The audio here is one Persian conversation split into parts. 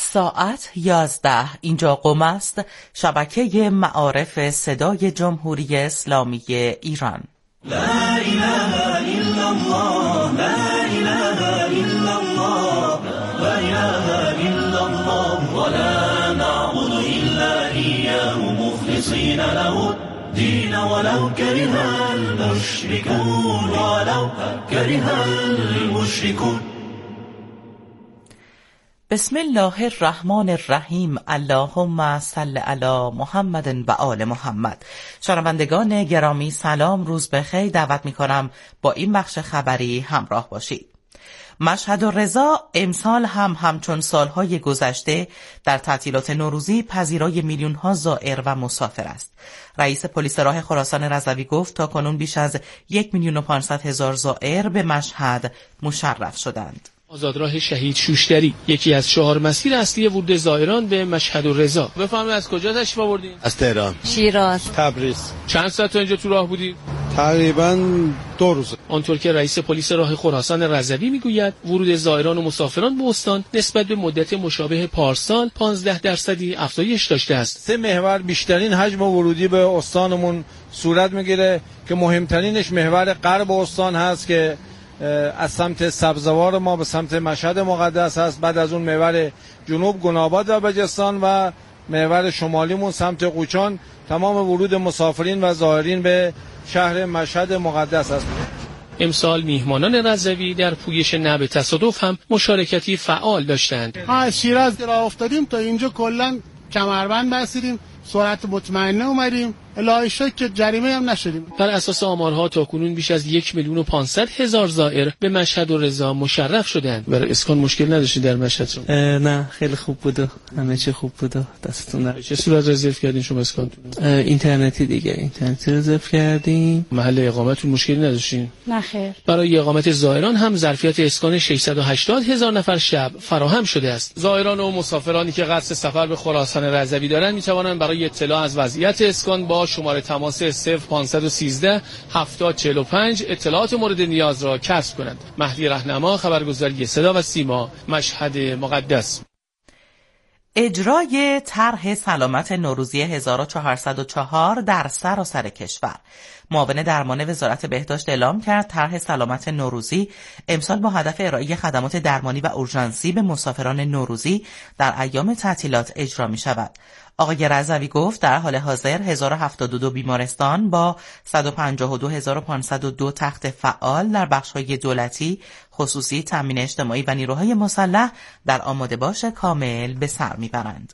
ساعت 11 اینجا قم است، شبکه معارف صدای جمهوری اسلامی ایران. لا اله الا الله، لا اله الا الله، لا اله الا الله، ولا نعبد الا اياه مخلصين له الدين ولو كره المشركون، ولو كره المشركون. بسم الله الرحمن الرحیم. اللهم صل علی محمد و آل محمد. شنوندگان گرامی سلام، روز بخیر. دعوت می‌کنم با این بخش خبری همراه باشید. مشهد الرضا امسال هم همچون سالهای گذشته در تعطیلات نوروزی پذیرای میلیون‌ها زائر و مسافر است. رئیس پلیس راه خراسان رضوی گفت تا کنون بیش از 1,500,000 زائر به مشهد مشرف شدند. آزادراه شهید شوشتری یکی از 4 مسیر اصلی ورود زائران به مشهد الرضا. بفرمایید از کجا تشریف آوردین؟ از تهران، شیراز، تبریز. چند ساعت تا اینجا تو راه بودید؟ تقریباً 2 روز. آنطور که رئیس پلیس راه خراسان رضوی میگوید ورود زائران و مسافران به استان نسبت به مدت مشابه پارسال 15% افزایش داشته است. 3 محور بیشترین حجم ورودی به استانمون صورت میگیره که مهمترینش محور غرب استان هست که از سمت سبزوار ما به سمت مشهد مقدس هست. بعد از اون محور جنوب گناباد و بجستان و محور شمالیمون سمت قوچان. تمام ورود مسافرین و زائرین به شهر مشهد مقدس است. امسال میهمانان رضوی در پویش نعب تصادف هم مشارکتی فعال داشتند. ما از شیراز راه افتادیم تا اینجا کلا کمربند بستیم، سرعت مطمئنه اومدیم، الهی شکر که جریمه هم نشدیم. بر اساس آمارها تاکنون بیش از 1,500,000 زائر به مشهد الرضا مشرف شدند. برای اسکان مشکل نداشتید در مشهد شما؟ نه خیلی خوب بود، همه چی خوب بود، دستتون درد. چه صورت رزرو کردین شما اسکانتون؟ اینترنتی دیگه، اینترنتی رزرو کردیم. محل اقامتتون مشکلی نداشتین؟ نه خیر. برای اقامت زائران هم ظرفیت اسکان 680,000 نفر شب فراهم شده است. زائران و مسافرانی که قصد سفر به خراسان رضوی دارند می‌توانند برای اطلاع از وضعیت اسکان با شماره تماس 0513 7045 اطلاعات مورد نیاز را کسب کنند. مهدی رهنما، خبرگزاری صدا و سیما، مشهد مقدس. اجرای طرح سلامت نوروزی 1404 در سراسر کشور. معاون درمان وزارت بهداشت اعلام کرد طرح سلامت نوروزی امسال با هدف ارائه خدمات درمانی و اورژانسی به مسافران نوروزی در ایام تعطیلات اجرا می شود. آقای رضوی گفت در حال حاضر 1072 بیمارستان با 152,502 تخت فعال در بخش‌های دولتی، خصوصی، تامین اجتماعی و نیروهای مسلح در آماده‌باش کامل به سر می‌برند.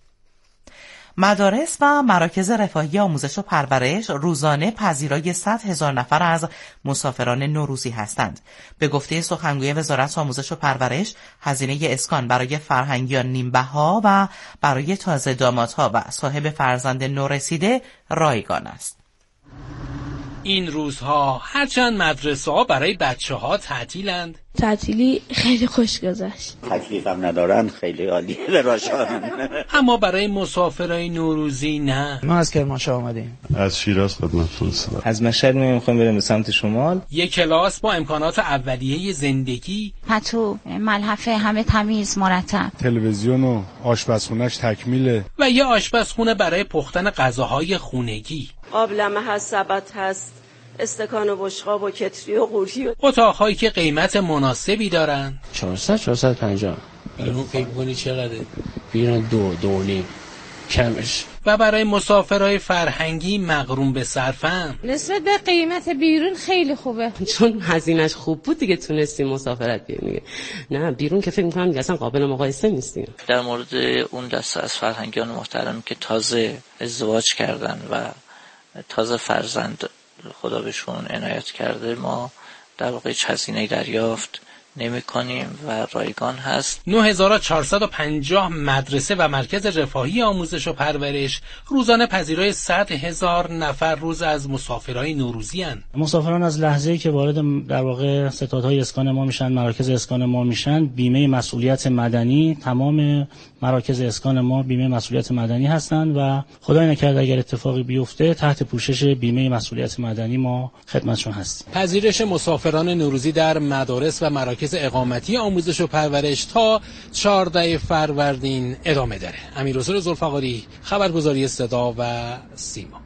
مدارس و مراکز رفاهی آموزش و پرورش روزانه پذیرای 100,000 نفر از مسافران نوروزی هستند. به گفته سخنگوی وزارت آموزش و پرورش، هزینه اسکان برای فرهنگیان نیم‌بها و برای تازه دامادها و صاحب فرزند نورسیده رایگان است. این روزها هرچند مدرسه‌ها برای بچه‌ها تعطیلند، تعطیلی خیلی خوش گذشت. تکلیفم ندارن، خیلی عالیه براشون. اما برای مسافرای نوروزی نه. ما از کرمانشاه آمدیم. از شیراز خدمتتون هستم. از مشهد می‌خوایم بریم به سمت شمال. یک کلاس با امکانات اولیه زندگی، پتو، ملحفه همه تمیز مرتب، تلویزیون و آشپزخونه‌اش تکمیله و یه آشپزخونه برای پختن غذاهای خونگی. آبلمه هست، سبد هست، استکان و بشقاب و کتری و قوری. اتاق‌هایی که قیمت مناسبی دارن. 450. بیرون فکر کنی چقدره؟ بیرون 2.5 کمش. و برای مسافرهای فرهنگی مغروم به صرفن. نسبت به قیمت بیرون خیلی خوبه، چون هزینه‌اش خوب بود دیگه تونستیم مسافرت بیاریم. نه بیرون که فکر می‌کنم دیگه اصلا قابل مقایسه نیستیم. در مورد اون دسته از فرهنگیان محترم که تازه ازدواج کردن و تازه فرزند خدا بهشون عنایت کرده، ما در واقع هزینه دریافت نمی کنیم و رایگان هست. 9450 مدرسه و مرکز رفاهی آموزش و پرورش روزانه پذیرای 100,000 نفر روز از مسافرای نوروزی هستند. مسافران از لحظه‌ای که وارد در واقع ستادهای اسکان ما میشن، مراکز اسکان ما میشن، بیمه مسئولیت مدنی، تمام مراکز اسکان ما بیمه مسئولیت مدنی هستند و خدای نکرده اگر اتفاقی بیفته تحت پوشش بیمه مسئولیت مدنی ما خدمتشون هستیم. پذیرش مسافران نوروزی در مدارس و مراکز مراکز اقامتی آموزش و پرورش تا 14 فروردین ادامه داره. امیرحسین ذوالفقاری، خبرگزاری صدا و سیما.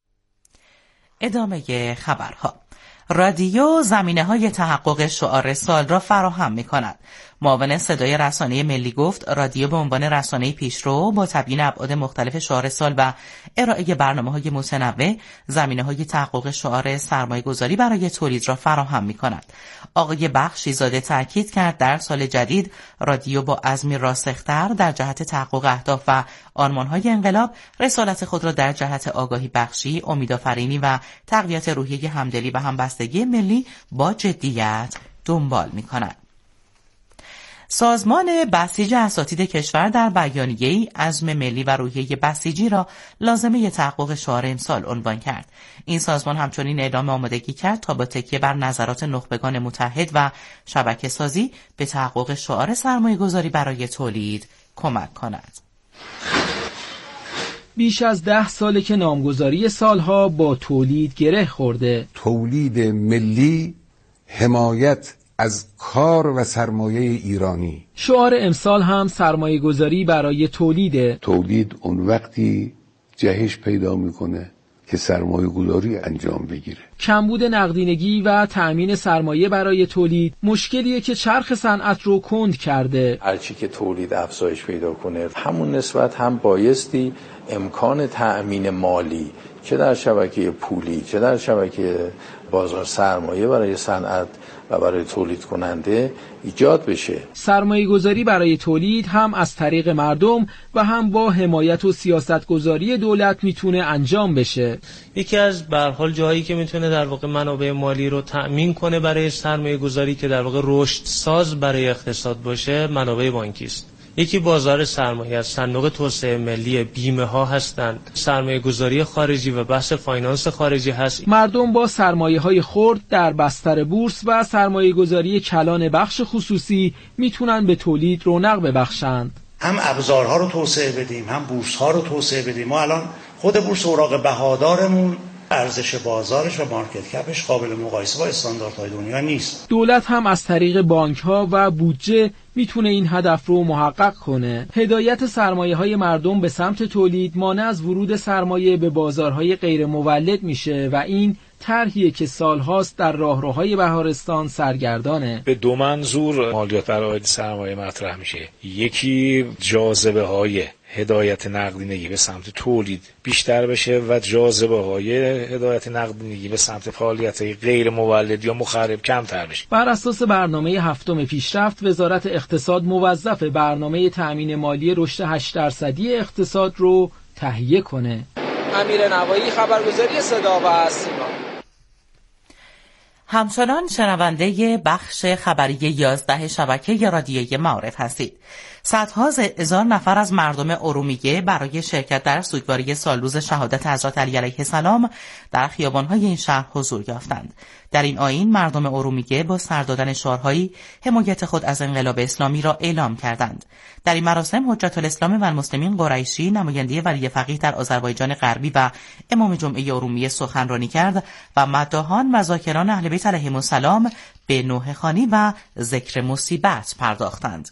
ادامه خبرها. رادیو زمینه‌های تحقق شعار سال را فراهم می‌کند. معاون صدای رسانه ملی گفت رادیو به عنوان رسانه پیشرو با تبیین ابعاد مختلف شعار سال و ارائه برنامه‌های متنوع زمینه‌های تحقق شعار سرمایه‌گذاری برای تولید را فراهم می‌کند. آقای بخشی زاده تاکید کرد در سال جدید رادیو با عزمی راسختر در جهت تحقق اهداف و آرمان‌های انقلاب رسالت خود را در جهت آگاهی بخشی، امیدآفرینی و تقویت روحیه همدلی و همبستگی ملی با جدیت دنبال می‌کند. سازمان بسیج اساتید کشور در بیانیه‌ای عزم ملی و روحیه بسیجی را لازمه تحقق شعار امسال عنوان کرد. این سازمان همچنین اعلام آمادگی کرد تا با تکیه بر نظرات نخبگان متحد و شبکه سازی به تحقق شعار سرمایه‌گذاری برای تولید کمک کند. بیش از 10 ساله که نامگذاری سالها با تولید گره خورده. تولید ملی، حمایت از کار و سرمایه ایرانی. شعار امسال هم سرمایه گذاری برای تولیده. تولید اون وقتی جهش پیدا میکنه که سرمایه گذاری انجام بگیره. کمبود نقدینگی و تأمین سرمایه برای تولید مشکلیه که چرخ صنعت رو کند کرده. هرچی که تولید افزایش پیدا کنه همون نسبت هم بایستی امکان تأمین مالی چه در شبکه پولی چه در شبکه بازار سرمایه برای صنعت و برای تولید کننده ایجاد بشه. سرمایه گذاری برای تولید هم از طریق مردم و هم با حمایت و سیاست گذاری دولت میتونه انجام بشه. یکی از به هر حال جایی که میتونه در واقع منابع مالی رو تأمین کنه برای سرمایه گذاری که در واقع رشد ساز برای اقتصاد باشه منابع بانکی است. یکی بازار سرمایه است، صندوق توسعه ملی، بیمه ها هستند، سرمایه گذاری خارجی و بحث فاینانس خارجی هست. مردم با سرمایه های خرد در بستر بورس و سرمایه گذاری کلان بخش خصوصی میتونن به تولید رونق ببخشند. هم ابزارها رو توسعه بدیم، هم بورس ها رو توسعه بدیم. ما الان خود بورس اوراق بهادارمون ارزش بازارش و مارکت کپش قابل مقایسه با استانداردهای دنیا نیست. دولت هم از طریق بانک‌ها و بودجه میتونه این هدف رو محقق کنه. هدایت سرمایه‌های مردم به سمت تولید مانع از ورود سرمایه به بازارهای غیر مولد میشه و این طرحیه که سالهاست در راهروهای بهارستان سرگردانه. به دو منظور مالیات بر عاید سرمایه مطرح میشه. یکی جاذبه‌های هدایت نقدینگی به سمت تولید بیشتر بشه و جاذبه‌های هدایت نقدینگی به سمت فعالیت‌های غیر مولد یا مخرب کمتر بشه. بر اساس برنامه هفتم پیشرفت، وزارت اقتصاد موظف برنامه تأمین مالی رشد 8% اقتصاد رو تهیه کنه. امیر نوایی، خبرگزاری صدا و سیما. همچنان شنونده بخش خبری 11 شبکه رادیویی معارف هستید. صدها هزار نفر از مردم ارومیه برای شرکت در سوگواری سالروز شهادت حضرت علی علیه السلام در خیابان‌های این شهر حضور یافتند. در این آیین مردم ارومیه با سر دادن شعارهایی حمایت خود از انقلاب اسلامی را اعلام کردند. در این مراسم حجت الاسلام و المسلمین قریشی، نماینده ولی فقیه در آذربایجان غربی و امام جمعه ارومیه سخنرانی کرد و مداحان و ذاکران اهل بیت علیهم السلام به نوحه خوانی و ذکر مصیبت پرداختند.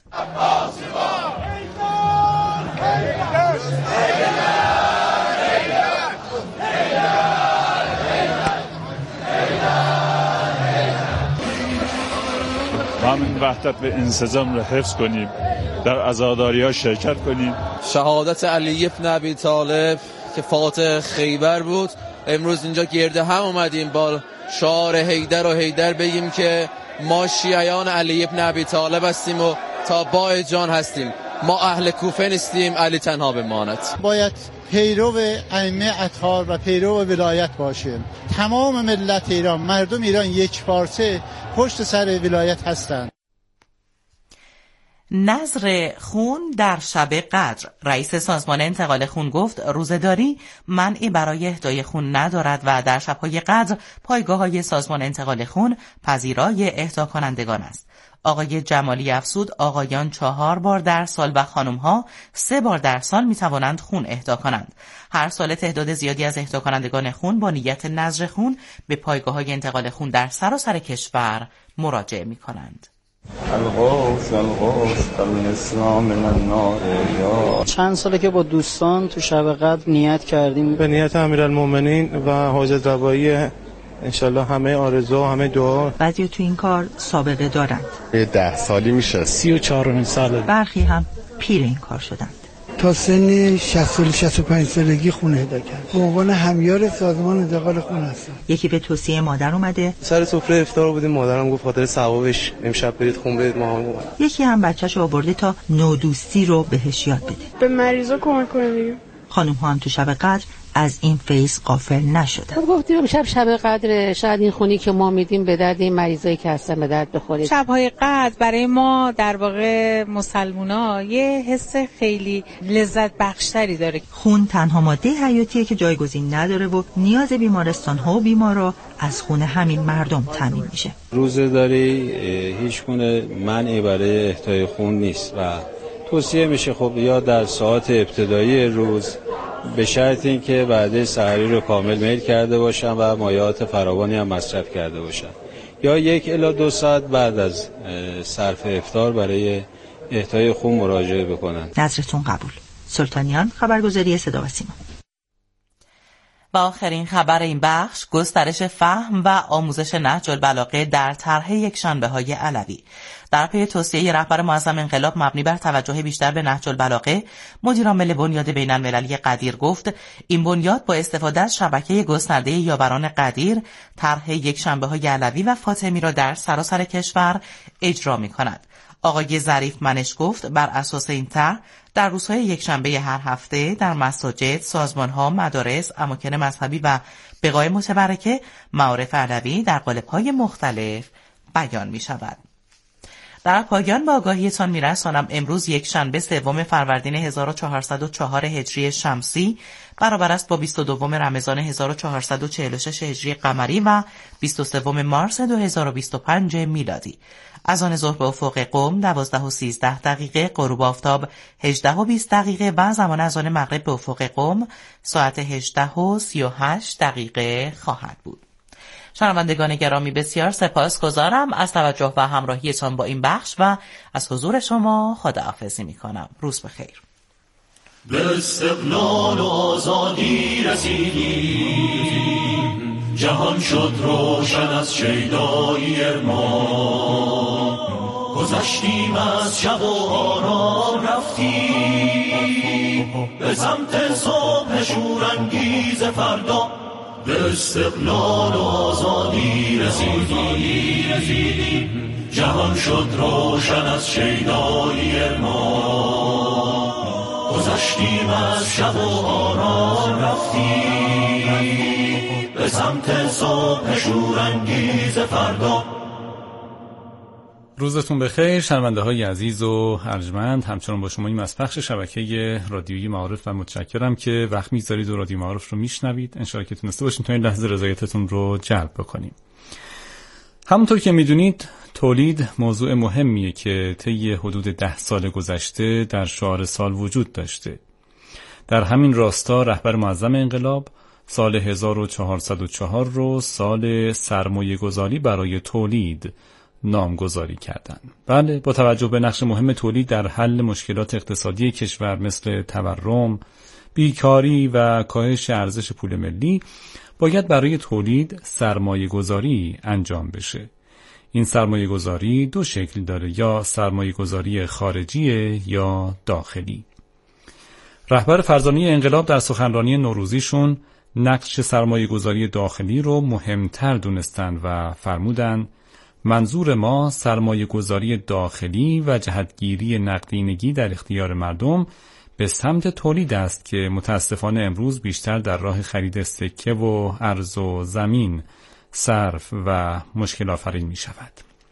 و همین وحدت و انسجام را حفظ کنیم، در عزاداری‌ها شرکت کنیم. شهادت علی بن ابی طالب که فاتح خیبر بود، امروز اینجا گرده هم اومدیم با شعار حیدر و حیدر بگیم که ما شیعیان علی بن ابی طالب هستیم و تا بای جان هستیم. ما اهل کوفه نیستیم، علی تنها بماند. باید پیرو ائمه اطهار و پیرو ولایت باشیم. تمام ملت ایران، مردم ایران یک پارچه پشت سر ولایت هستند. نذر خون در شب قدر. رئیس سازمان انتقال خون گفت روزه‌داری منعی برای اهدای خون ندارد و در شب‌های قدر پایگاه‌های سازمان انتقال خون پذیرای اهدا کنندگان است. آقای جمالی افزود آقایان 4 بار در سال و خانم‌ها 3 بار در سال می‌توانند خون اهدا کنند. هر سال تعداد زیادی از اهدا کنندگان خون با نیت نذر خون به پایگاه‌های انتقال خون در سراسر کشور مراجعه می‌کنند. چند ساله که با دوستان تو شب قدر نیت کردیم به نیت امیرالمومنین و حاجت ربایی انشالله همه آرزو همه دعا. بعضی تو این کار سابقه دارند. 10 سالی میشه. 34 ساله. برخی هم پیر این کار شدند. تا سن 60-65 سالگی خون اهدا کرد. به عنوان همیار سازمان انتقال خون هستم. یکی به توصیه مادر اومده. سر سفره افطار بودیم، مادرم گفت خاطر ثوابش امشب برید خون بدید. ما هم اومد. یکی هم بچه‌شو آورده تا نودوستی رو بهش یاد بده. به مریضا کمک کنیم. خانم ها هم تو شب قدر از این فیض غافل نشدن. گفتیم امشب شب قدر، شاید این خونی که ما میدیم به درد این مریضایی که هستن به درد بخوره. شب‌های قدر برای ما در واقع مسلمونا یه حس خیلی لذت بخشتری داره. خون تنها ماده حیاتیه که جایگزین نداره و نیاز بیمارستان‌ها و بیمارا از خون همین مردم تامین میشه. روزه‌داری هیچ گونه منعی برای اهدای خون نیست و توصیه میشه خب یا در ساعات ابتدایی روز به شرط اینکه وعده سحری رو کامل میل کرده باشن و مایعات فراوانی هم مصرف کرده باشن، یا 1 الی 2 ساعت بعد از صرف افطار برای اهدای خون مراجعه بکنن. نظرتون قبول. سلطانیان، خبرگزاری صدا و سیما. و آخرین خبر این بخش، گسترش فهم و آموزش نهج البلاغه در طرح یکشنبه‌های علوی. در پی توصیه رهبر معظم انقلاب مبنی بر توجه بیشتر به نهج البلاغه، مدیر عامل بنیاد بین‌المللی قدیر گفت این بنیاد با استفاده از شبکه گسترده یاوران قدیر طرح یکشنبه‌های علوی و فاطمی را در سراسر کشور اجرا می‌کند. آقای ظریف منش گفت بر اساس این طرح در روزهای یکشنبه هر هفته در مساجد، سازمان‌ها، مدارس، اماکن مذهبی و بقاع متبرکه معارف علوی در قالب‌های مختلف بیان می‌شود. در پایان به آگاهیتان می‌رسانم امروز یکشنبه 3 فروردین 1404 هجری شمسی برابر است با 22 رمضان 1446 هجری قمری و 23 مارس 2025 میلادی. از آن ظهر به افق قم 12:13 غروب آفتاب 18:20 و زمان از آن مغرب به افق قم ساعت 18:38 خواهد بود. شنوندگان گرامی بسیار سپاسگزارم از توجه و همراهیتان با این بخش و از حضور شما خداحافظی می‌کنم. روز بخیر. به استقلال و آزادی رسیدیم، جهان شد روشن از شیدایی ارمان، گذشتیم از شب و آرام رفتیم به سمت صبح شورانگیز فردا. به استقلال و آزادی رسیدیم، جهان شد روشن از شیدایی ارمان، گذشتیم از شب و آرام رفتیم به سمت صبح شورانگیز فردا. روزتون بخیر شنونده های عزیز و ارجمند، همچنان با شما این از پخش شبکه رادیویی معارف و متشکرم که وقت میذارید و رادیو معارف رو میشنوید. انشاءالله که تونسته باشیم تا این لحظه رضایتتون رو جلب بکنیم. همونطور که میدونید تولید موضوع مهمیه که طی حدود 10 سال گذشته در شعار سال وجود داشته. در همین راستا رهبر معظم انقلاب سال 1404 رو سال سرمایه‌گذاری برای تولید نامگذاری کردند. بله، با توجه به نقش مهم تولید در حل مشکلات اقتصادی کشور مثل تورم، بیکاری و کاهش ارزش پول ملی، باید برای تولید سرمایه‌گذاری انجام بشه. این سرمایه‌گذاری 2 شکل داره، یا سرمایه‌گذاری خارجی یا داخلی. رهبر فرزانه انقلاب در سخنرانی نوروزیشون نقش سرمایه‌گذاری داخلی رو مهمتر دونستن و فرمودن منظور ما سرمایه‌گذاری داخلی و جهتگیری نقدینگی در اختیار مردم به سمت تولید است که متاسفانه امروز بیشتر در راه خرید سکه و ارز و زمین صرف و مشکل آفرین می شود.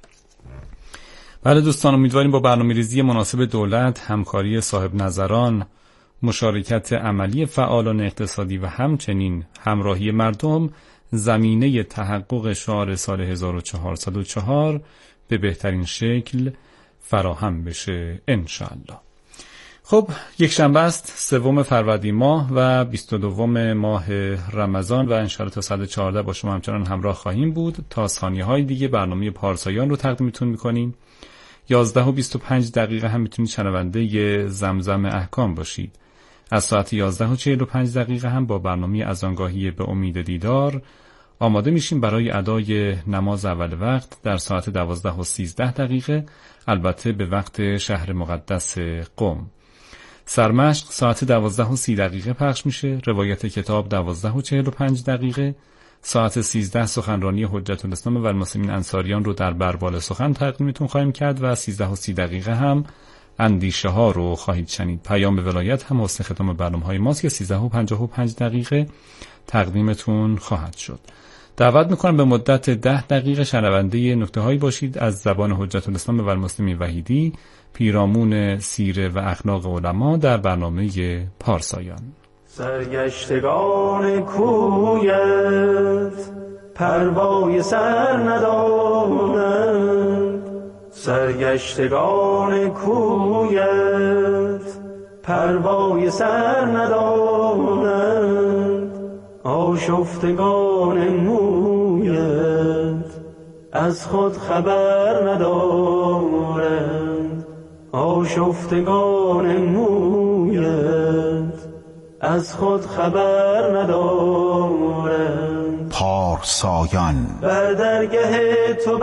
بله دوستان، امیدواریم با برنامه‌ریزی مناسب دولت، همکاری صاحب نظران، مشارکت عملی فعالان اقتصادی و همچنین همراهی مردم زمینه تحقق شعار سال 1404 به بهترین شکل فراهم بشه انشاءالله. خب یک شنبه است، 3 فروردین ماه و 22 ماه رمضان و انشاءالله تا ساعت 14 با شما همچنان همراه خواهیم بود. تا ثانیه‌های دیگه برنامه پارسایان رو تقدیمتون می‌کنیم. 11:25 هم میتونید شنونده زمزم احکام باشید. از ساعت 11:45 هم با برنامه اذانگاهی به امید دیدار آماده میشیم برای ادای نماز اول وقت در ساعت 12:13، البته به وقت شهر مقدس قم. سرمشق ساعت 12:30 پخش میشه، روایت کتاب 12:45، ساعت 13 سخنرانی حجت الاسلام و المسلمین انصاریان رو در بربال سخن تقدیمتون خواهیم کرد و 13:30 هم اندیشه ها رو خواهید شنید. پیام به ولایت هم حسن ختام برنامه‌های ماست که 13:55 تقدیمتون خواهد شد. دعوت میکنم به مدت 10 شنونده نکته‌هایی باشید از زبان حجت الاسلام و المسلمین وحیدی، پیرامون سیره و اخلاق علما در برنامه پارسایان. سرگشتگان کویت پروای سر ندارند، سرگشتگان کویت پروای سر ندارند، آشفتگان مویت از خود خبر ندارند، آشفتگان مویت از خود خبر ندارند. پارسایان بر درگه تو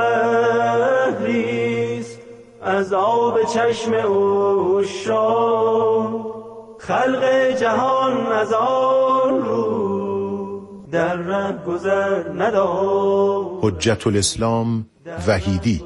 بحریست از آب چشم عشاق، خلق جهان از آن رو در ره گذر ندارد. حجت الاسلام وحیدی.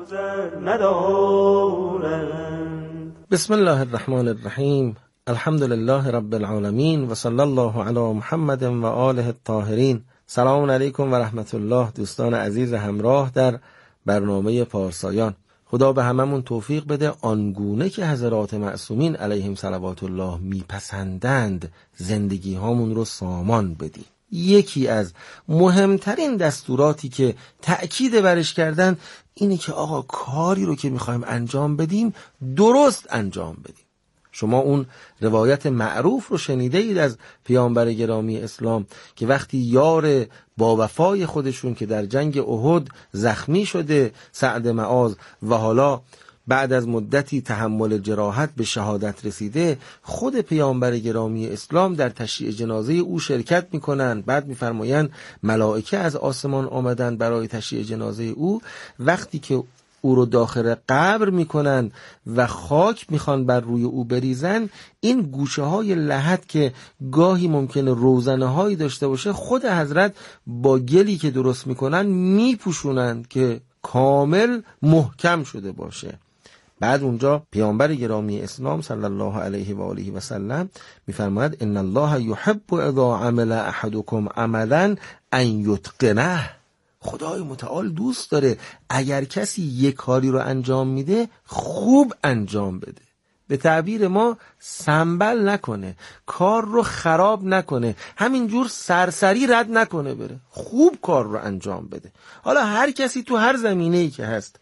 بسم الله الرحمن الرحیم. الحمد لله رب العالمین و صلی الله علی محمد و آله الطاهرین. سلام علیکم و رحمت الله دوستان عزیز همراه در برنامه پارسایان. خدا به هممون توفیق بده آنگونه که حضرات معصومین علیهم صلوات الله میپسندند زندگی هامون رو سامان بدیم. یکی از مهمترین دستوراتی که تأکید برش کردن اینه که آقا کاری رو که میخوایم انجام بدیم درست انجام بدیم. شما اون روایت معروف رو شنیده اید از پیامبر گرامی اسلام که وقتی یار با وفای خودشون که در جنگ احد زخمی شده سعد معاذ و حالا بعد از مدتی تحمل جراحت به شهادت رسیده، خود پیامبر گرامی اسلام در تشییع جنازه او شرکت میکنن. بعد میفرمایند ملائکه از آسمان آمدن برای تشییع جنازه او. وقتی که او رو داخل قبر میکنن و خاک میخوان بر روی او بریزن، این گوشه های لحد که گاهی ممکنه روزنه هایی داشته باشه، خود حضرت با گلی که درست میکنن میپوشونن که کامل محکم شده باشه. بعد اونجا پیامبر گرامی اسلام صلی الله علیه و آله و سلم میفرماید ان الله یحب اذا عمل احدکم عملا ان یتقنه. خدای متعال دوست داره اگر کسی یک کاری رو انجام میده خوب انجام بده، به تعبیر ما سنبل نکنه، کار رو خراب نکنه، همینجور سرسری رد نکنه، بره خوب کار رو انجام بده. حالا هر کسی تو هر زمینه‌ای که هست.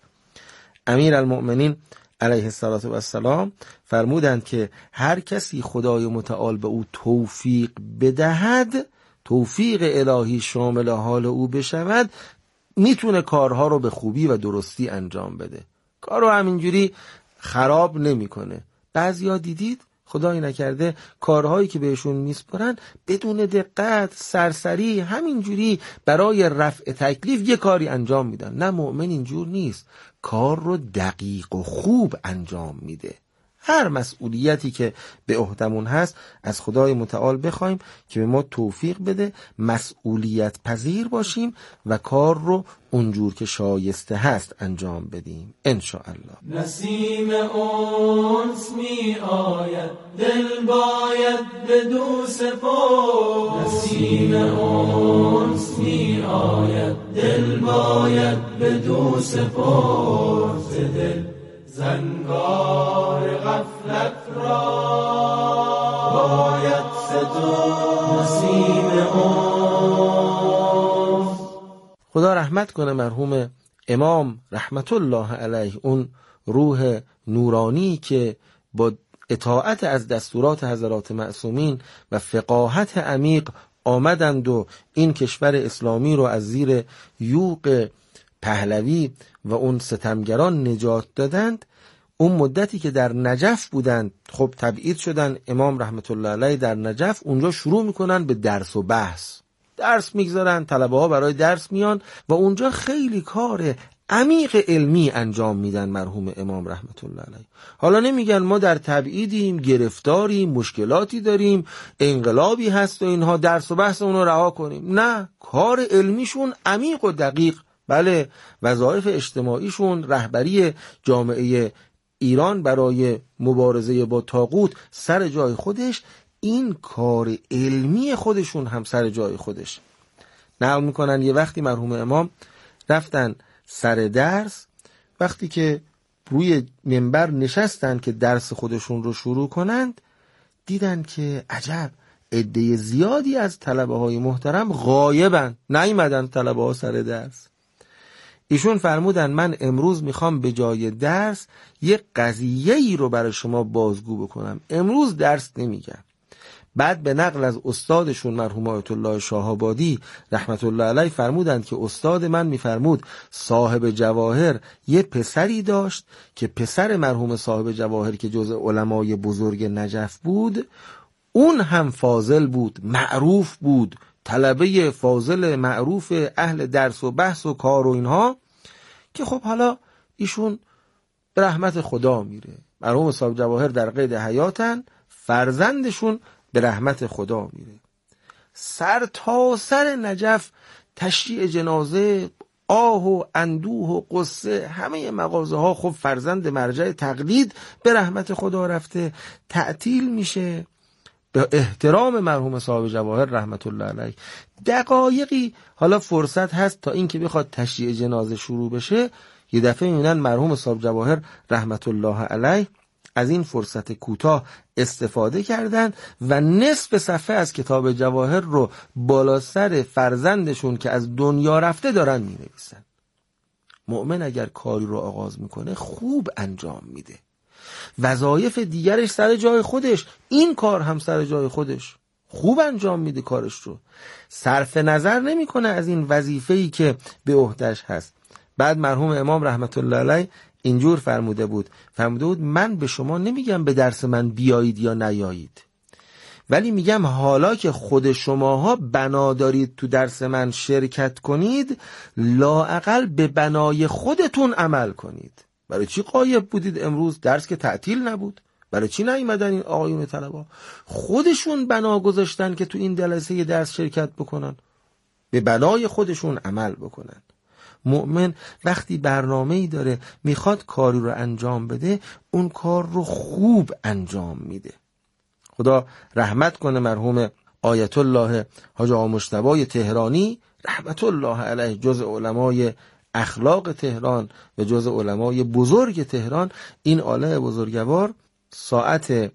امیر المؤمنین علیه السلام فرمودند که هر کسی خدای متعال به او توفیق بدهد، توفیق الهی شامل حال او بشود، میتونه کارها رو به خوبی و درستی انجام بده، کار رو همینجوری خراب نمیکنه. بعضیا دیدید خدای نکرده کارهایی که بهشون میسپارن بدون دقت سرسری همینجوری برای رفع تکلیف یه کاری انجام میدن. نه، مؤمن اینجور نیست، کار رو دقیق و خوب انجام میده. هر مسئولیتی که به عهدمون هست از خدای متعال بخوایم که به ما توفیق بده مسئولیت پذیر باشیم و کار رو اونجور که شایسته هست انجام بدیم انشاءالله. نسیم انس می آید دل باید بدو سپار، نسیم انس می آید دل باید بدو سپار، دل زنگار غفلت را باید صدا نسیم انس. خدا رحمت کنه مرحوم امام رحمت الله علیه، اون روح نورانی که با اطاعت از دستورات حضرات معصومین و فقاهت عمیق آمدند و این کشور اسلامی رو از زیر یوغ پهلوی و اون ستمگران نجات دادند. اون مدتی که در نجف بودن، خب تبعید شدن، امام رحمت الله علیه در نجف، اونجا شروع میکنن به درس و بحث، درس میگذارن، طلبه ها برای درس میان و اونجا خیلی کار عمیق علمی انجام میدن مرحوم امام رحمت الله علیه. حالا نمیگن ما در تبعیدیم، گرفتاریم، مشکلاتی داریم، انقلابی هست و اینها، درس و بحث اونو رها کنیم. نه، کار علمیشون عمیق و دقیق. بله، وظایف اجتماعیشون، رهبری جامعه ایران برای مبارزه با طاغوت سر جای خودش، این کار علمی خودشون هم سر جای خودش. نقل میکنن یه وقتی مرحوم امام رفتن سر درس، وقتی که روی منبر نشستن که درس خودشون رو شروع کنند، دیدن که عجب، عده زیادی از طلبه های محترم غایبن، نیومدن طلبه ها سر درس. ایشون فرمودن من امروز میخوام به جای درس یه قضیه‌ای رو برای شما بازگو بکنم، امروز درس نمیگم. بعد به نقل از استادشون مرحوم آیت الله شاه‌آبادی رحمت الله علیه فرمودند که استاد من میفرمود صاحب جواهر یه پسری داشت که پسر مرحوم صاحب جواهر که جزء علمای بزرگ نجف بود، اون هم فاضل بود، معروف بود، طلبه فاضل معروف اهل درس و بحث و کار و اینها، که خب حالا ایشون به رحمت خدا میره. مرحوم صاحب جواهر در قید حیاتن، فرزندشون به رحمت خدا میره. سر تا سر نجف تشییع جنازه، آه و اندوه و قصه، همه مغازه ها خب فرزند مرجع تقلید به رحمت خدا رفته، تعطیل میشه به احترام مرحوم صاحب جواهر رحمت الله علیه. دقایقی حالا فرصت هست تا اینکه بخواد تشییع جنازه شروع بشه، یه دفعه میبینن مرحوم صاحب جواهر رحمت الله علیه از این فرصت کوتاه استفاده کردن و نصف صفحه از کتاب جواهر رو بالا سر فرزندشون که از دنیا رفته دارن می نویسن. مؤمن اگر کاری رو آغاز میکنه خوب انجام میده، وظایف دیگرش سر جای خودش، این کار هم سر جای خودش، خوب انجام میده کارش رو، صرف نظر نمیکنه از این وظیفه‌ای که به عهده‌اش هست. بعد مرحوم امام رحمت الله علیه اینجور فرموده بود من به شما نمیگم به درس من بیایید یا نیایید، ولی میگم حالا که خود شماها بنا دارید تو درس من شرکت کنید، لااقل به بنای خودتون عمل کنید. برای چی غایب بودید امروز؟ درس که تعطیل نبود. برای چی نیومدن این آقایون طلبه؟ خودشون بنا گذاشتن که تو این جلسه درس شرکت بکنن، به بنای خودشون عمل بکنن. مؤمن وقتی برنامه‌ای داره میخواد کاری رو انجام بده، اون کار رو خوب انجام میده. خدا رحمت کنه مرحوم آیت الله حاج آقا مجتبی تهرانی رحمت الله علیه، جز علمای اخلاق تهران و جز علمای بزرگ تهران. این عالم بزرگوار ساعت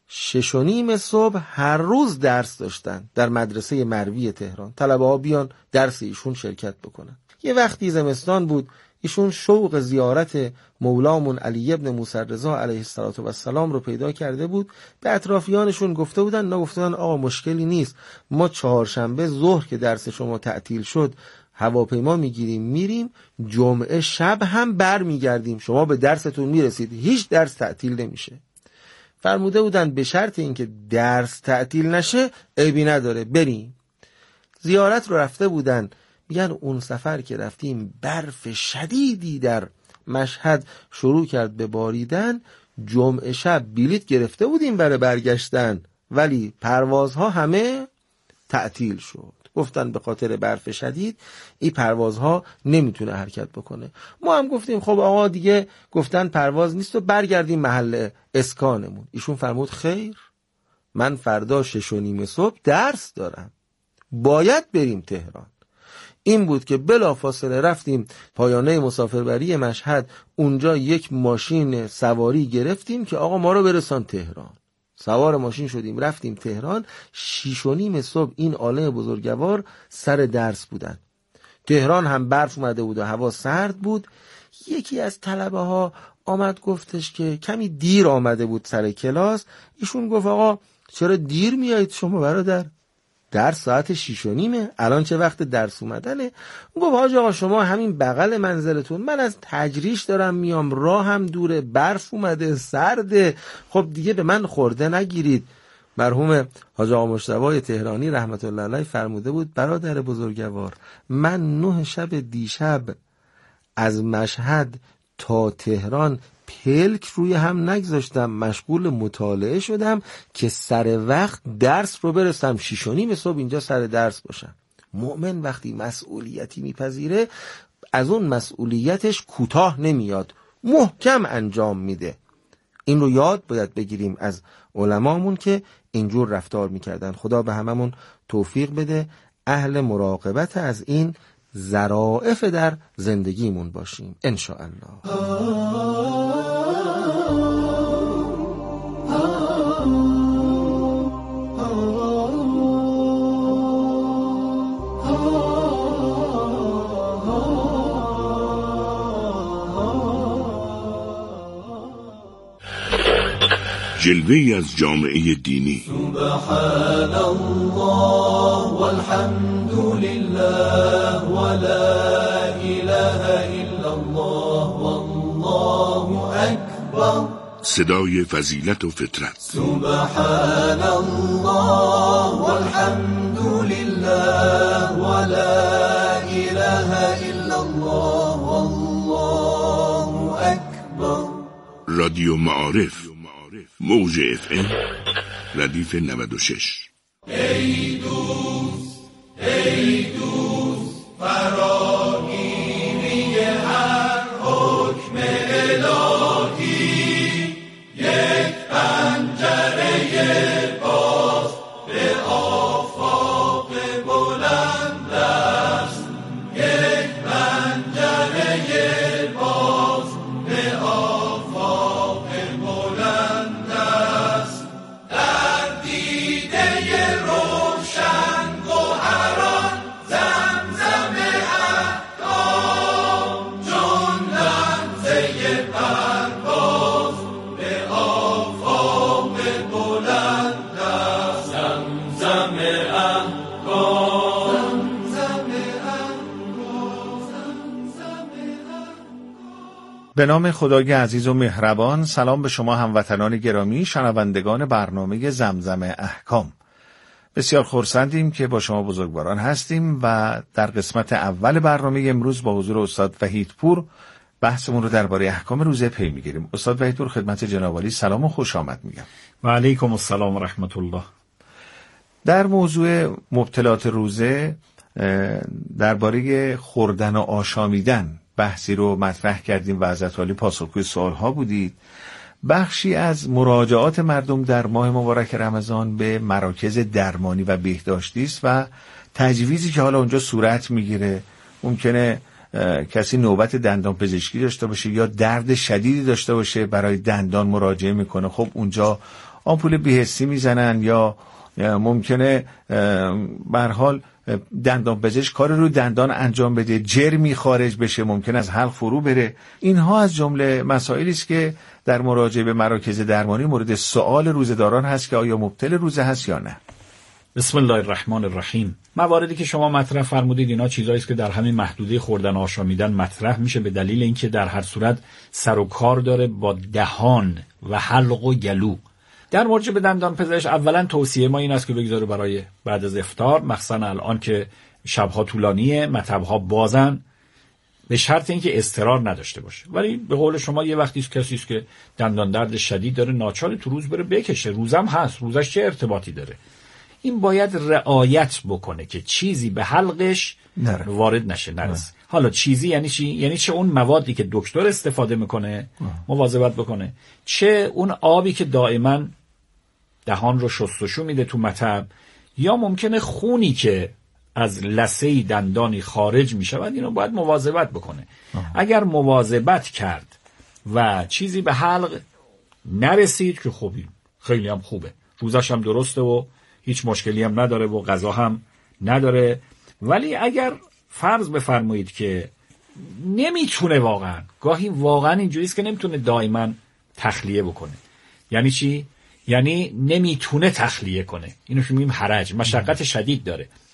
6:30 صبح هر روز درس داشتن در مدرسه مروی تهران. طلبه ها بیان درس ایشون شرکت بکنن. یه وقتی زمستان بود، ایشون شوق زیارت مولامون علی ابن موسی رضا علیه السلام رو پیدا کرده بود. به اطرافیانشون گفته بودن، آقا مشکلی نیست، ما چهارشنبه ظهر که درس شما تعطیل شد هواپیما میگیریم میریم، جمعه شب هم بر میگردیم، شما به درستون میرسید، هیچ درس تعطیل نمیشه. فرموده بودن به شرط اینکه درس تعطیل نشه عیبی نداره بریم. زیارت رو رفته بودن. میگن اون سفر که رفتیم برف شدیدی در مشهد شروع کرد به باریدن. جمعه شب بلیط گرفته بودیم برای برگشتن، ولی پروازها همه تعطیل شد. گفتن به خاطر برف شدید این پروازها نمیتونه حرکت بکنه. ما هم گفتیم خب آقا دیگه گفتن پرواز نیست و برگردیم محل اسکانمون. ایشون فرمود خیر، من فردا 6:30 صبح درس دارم، باید بریم تهران. این بود که بلافاصله رفتیم پایانه مسافربری مشهد، اونجا یک ماشین سواری گرفتیم که آقا ما رو برسان تهران. سوار ماشین شدیم رفتیم تهران. 6:30 صبح این عالم بزرگوار سر درس بودن. تهران هم برف اومده بود و هوا سرد بود. یکی از طلبه ها آمد گفتش که کمی دیر آمده بود سر کلاس. ایشون گفت آقا چرا دیر میایید شما برادر؟ درس ساعت 6:30، الان چه وقت درس اومدنه؟ گفت حاج آقا شما همین بغل منزلتون، من از تجریش دارم میام، راه هم دوره، برف اومده، سرده، خب دیگه به من خورده نگیرید. مرحوم حاج آقا مجتبی تهرانی رحمت الله علیه فرموده بود برادر بزرگوار، من 9 شب دیشب از مشهد تا تهران پلک روی هم نگذاشتم، مشغول مطالعه شدم که سر وقت درس رو برسم، 6:30 صبح اینجا سر درس باشم. مؤمن وقتی مسئولیتی میپذیره از اون مسئولیتش کوتاه نمیاد، محکم انجام میده. این رو یاد باید بگیریم از علمامون که اینجور رفتار میکردن. خدا به هممون توفیق بده اهل مراقبت از این ظرافت در زندگیمون باشیم ان شاء الله. جلوه‌ای از جامعه دینی. سبحان الله والحمد لله ولا اله الا الله والله اکبر. صدای فضیلت و فطرت. سبحان الله والحمد لله ولا اله الا الله والله اکبر. رادیو معارف، موج FM ردیف 96. ای دوست ای دوست فراگیری هر حکم الهی، یک پنجره باز به آفاق بلند است، یک پنجره باز به آفاق بلند است. در دیده روشن گوهران زمزم احکام، چون لمزه پرواز به آفاق بلند است. زمزم احکام، زمزم احکام، زمزم به نام خدای عزیز و مهربان. سلام به شما هموطنان گرامی، شنوندگان برنامه زمزم احکام. بسیار خرسندیم که با شما بزرگواران هستیم و در قسمت اول برنامه امروز با حضور استاد وحیدپور بحثمون رو درباره احکام روزه پی میگیریم. استاد وحیدپور خدمت جناب عالی سلام و خوش آمد میگم. و علیکم السلام و رحمت الله. در موضوع مبتلات روزه درباره خوردن و آشامیدن بحثی رو مطرح کردیم و حضرت عالی پاسخگوی سوالها بودید. بخشی از مراجعات مردم در ماه مبارک رمضان به مراکز درمانی و بهداشتی است و تجویزی که حالا اونجا صورت میگیره. ممکنه کسی نوبت دندان پزشکی داشته باشه یا درد شدیدی داشته باشه، برای دندان مراجعه میکنه، خب اونجا آمپول بی‌حسی میزنن یا ممکنه به هر حال دندان پزشک کار رو دندان انجام بده، جرمی خارج بشه، ممکن از حلق فرو بره. اینها از جمله مسائلی است که در مراجعه به مراکز درمانی مورد سوال روزه‌داران هست که آیا مبتل روزه هست یا نه. بسم الله الرحمن الرحیم. مواردی که شما مطرح فرمودید اینا چیزایی است که در همین محدوده خوردن آشامیدن مطرح میشه، به دلیل اینکه در هر صورت سر و کار داره با دهان و حلق و گلو. در مراجعه به دندان پزشک اولا توصیه ما این است که بگذاره برای بعد از افطار، مخصوصا الان که شبها طولانیه، مطب‌ها بازن، به شرط اینکه اضطرار نداشته باشه. ولی به قول شما یه وقتی کسی است که دندان درد شدید داره، ناچار تو روز بره بکشه، روزم هست، روزش چه ارتباطی داره؟ این باید رعایت بکنه که چیزی به حلقش وارد نشه، نرسه. حالا چیزی یعنی چی؟ یعنی چه اون موادی که دکتر استفاده میکنه مواظبت بکنه، چه اون آبی که دائما دهان رو شستشو میده تو مطب، یا ممکنه خونی که از لثه دندانی خارج میشه و اینو باید مواظبت بکنه. اگر مواظبت کرد و چیزی به حلق نرسید که خوبی، خیلی هم خوبه، روزش هم درسته و هیچ مشکلی هم نداره و غذا هم نداره. ولی اگر فرض بفرمایید که نمیتونه، واقعا گاهی واقعا اینجوریه که نمیتونه دائما تخلیه بکنه. یعنی چی؟ یعنی نمیتونه تخلیه کنه. اینو که میگیم حرج، مشقت شدید داره.